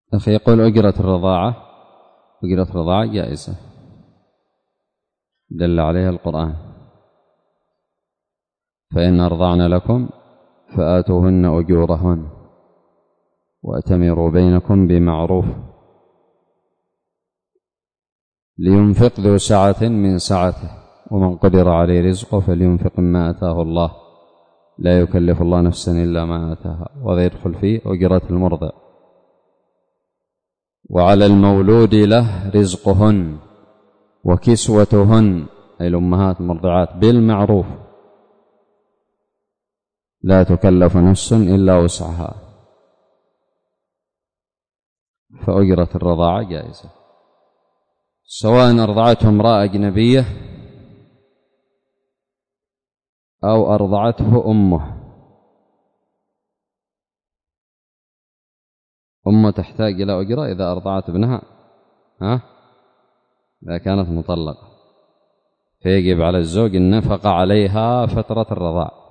أخي يقول أجرة الرضاعة جائزة دل عليها القرآن، فإن أرضعن لكم فآتوهن أجورهن وأتمروا بينكم بمعروف، لينفق ذو سعة من سعته ومن قدر عليه رزقه فلينفق مما آتاه الله لا يكلف الله نفسا إلا ما آتاها، وهذا يدخل فيه أجرة المرضع. وعلى المولود له رزقهن وكسوتهن أي الأمهات المرضعات بالمعروف لا تكلف نفس إلا وسعها، فأجرة الرضاعة جائزة سواء أرضعته امرأة أجنبية أو أرضعته أمه تحتاج إلى أجرة إذا أرضعت ابنها إذا كانت مطلقة، فيجب على الزوج النفقة عليها فترة الرضاع.